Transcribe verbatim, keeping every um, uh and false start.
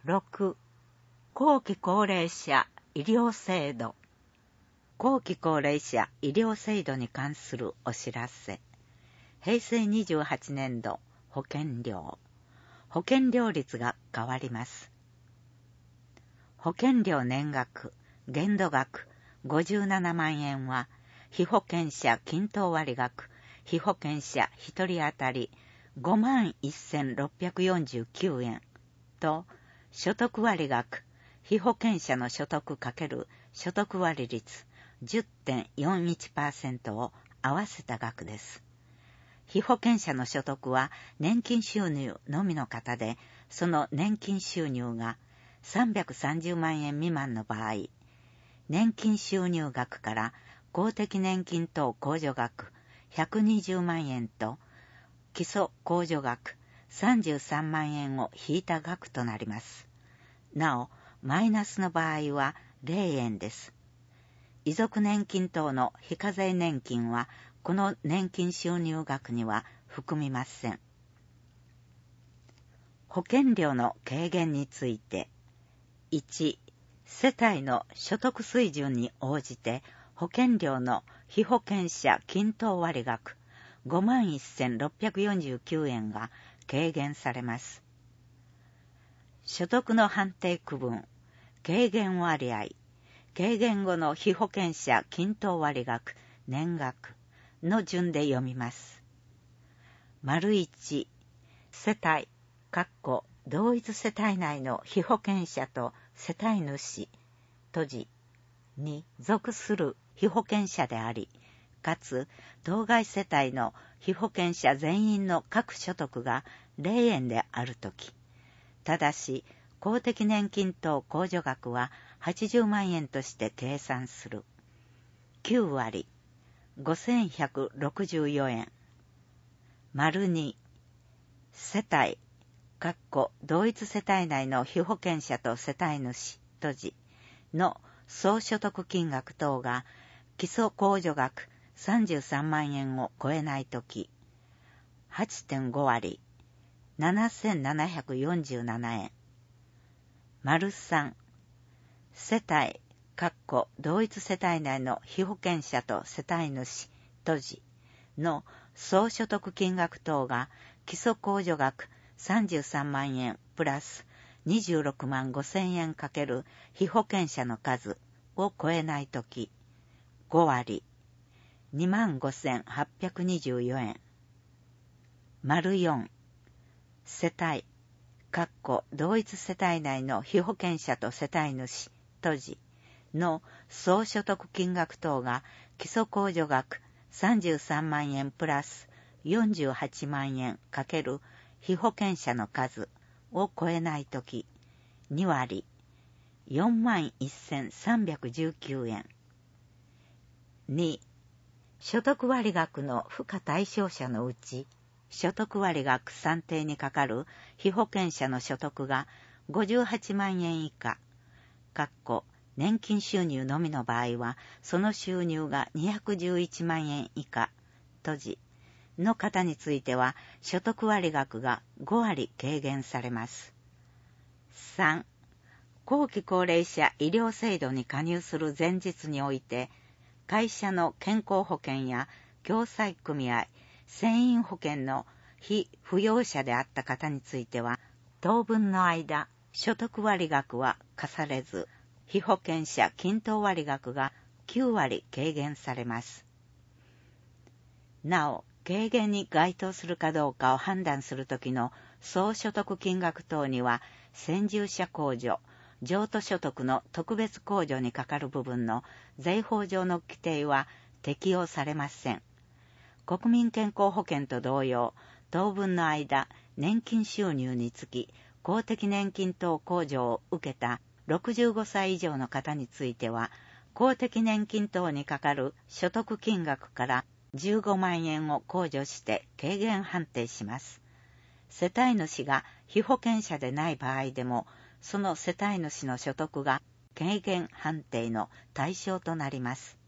ろく、後期高齢者医療制度。後期高齢者医療制度に関するお知らせ。へいせいにじゅうはちねんど保険料。保険料率が変わります。保険料年額、限度額ごじゅうななまんえんは、被保険者均等割額、被保険者ひとり当たりごまんせんろっぴゃくよんじゅうきゅうえんと、所得割額、被保険者の所得×所得割率 じゅってんよんいちパーセント を合わせた額です。被保険者の所得は年金収入のみの方で、その年金収入がさんびゃくさんじゅうまんえん未満の場合、年金収入額から公的年金等控除額ひゃくにじゅうまんえんと基礎控除額さんじゅうさんまんえんを引いた額となります。なお、マイナスの場合はゼロえんです。遺族年金等の非課税年金は、この年金収入額には含みません。保険料の軽減について、いち、世帯の所得水準に応じて保険料の被保険者均等割額ごまんせんろっぴゃくよんじゅうきゅうえんが軽減されます。所得の判定区分、軽減割合、軽減後の被保険者均等割額、年額の順で読みます。丸いち、世帯、同一世帯内の被保険者と世帯主、閉じ、に属する被保険者であり、かつ当該世帯の被保険者全員の各所得がゼロえんであるとき、ただし、公的年金等控除額ははちじゅうまんえんとして計算する。きゅうわり、ごせんひゃくろくじゅうよえん。丸に、世帯、同一世帯内の被保険者と世帯主、閉じ、の総所得金額等が基礎控除額さんじゅうさんまんえんを超えないとき、はちてんごわり、ななせんななひゃくよんじゅうななえん。丸さん、世帯、同一世帯内の被保険者と世帯主、閉じ、の総所得金額等が基礎控除額さんじゅうさんまんえんプラスにじゅうろくまんごせんえん×被保険者の数を超えないとき、ごわり、にまんごせんはっぴゃくにじゅうよえん。丸よん、世帯、同一世帯内の被保険者と世帯主、閉じ、の総所得金額等が基礎控除額さんじゅうさんまんえんプラスよんじゅうはちまんえん×被保険者の数を超えないとき、にわり、よんまんせんさんびゃくじゅうきゅうえん。に、所得割額の付加対象者のうち、所得割額算定にかかる被保険者の所得がごじゅうはちまんえん以下、年金収入のみの場合は、その収入がにひゃくじゅういちまんえん以下、閉じ、の方については、所得割額がごわり軽減されます。さん、後期高齢者医療制度に加入する前日において、会社の健康保険や共済組合、船員保険の被扶養者であった方については、当分の間、所得割額は課されず、被保険者均等割額がきゅうわり軽減されます。なお、軽減に該当するかどうかを判断するときの総所得金額等には、先住者控除、譲渡所得の特別控除にかかる部分の税法上の規定は適用されません。国民健康保険と同様、当分の間、年金収入につき、公的年金等控除を受けたろくじゅうごさい以上の方については、公的年金等にかかる所得金額からじゅうごまんえんを控除して軽減判定します。世帯主が被保険者でない場合でも、その世帯主の所得が軽減判定の対象となります。